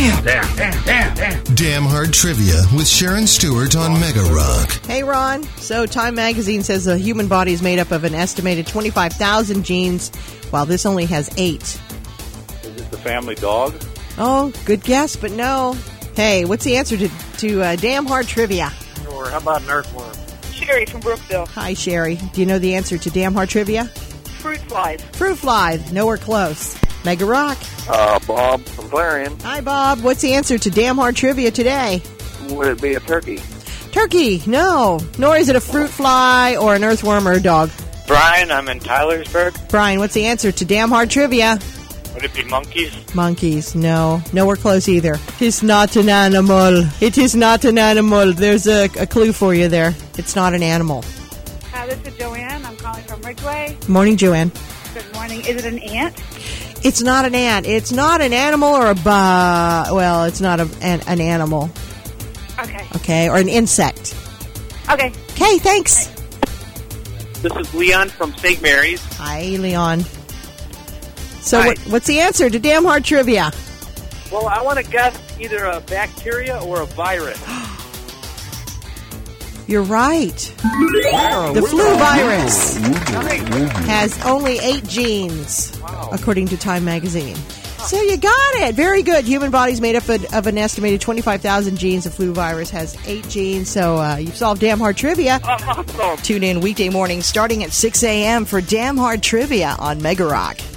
Damn Hard Trivia with Sharon Stewart on Mega Rock. Hey, Ron. So Time Magazine says the human body is made up of an estimated 25,000 genes, while this only has 8. Is it the family dog? Oh, good guess, but no. Hey, what's the answer to Damn Hard Trivia? Or how about an earthworm? Sherry from Brookville. Hi, Sherry. Do you know the answer to Damn Hard Trivia? Fruit flies. Fruit fly. Nowhere close. Mega Rock. Bob from Clarion. Hi, Bob. What's the answer to Damn Hard Trivia today? Would it be a turkey? Turkey. No. Nor is it a fruit fly or an earthworm or a dog. Brian, I'm in Tylersburg. Brian, what's the answer to Damn Hard Trivia? Would it be monkeys? Monkeys. No. Nowhere close either. It's not an animal. It is not an animal. There's a clue for you there. It's not an animal. Hi, this is Joanne. I'm calling from Ridgeway. Morning, Joanne. Good morning. Is it an ant? It's not an ant. It's not an animal or a well, it's not an animal. Okay. Okay, or an insect. Okay. Okay, thanks. This is Leon from St. Mary's. Hi, Leon. So Hi. what's the answer to Damn Hard Trivia? Well, I want to guess either a bacteria or a virus. You're right. The flu virus has only 8 genes, according to Time Magazine. So you got it. Very good. Human body's made up of an estimated 25,000 genes. The flu virus has 8 genes. So you've solved Damn Hard Trivia. Awesome. Tune in weekday mornings starting at 6 a.m. for Damn Hard Trivia on Mega Rock.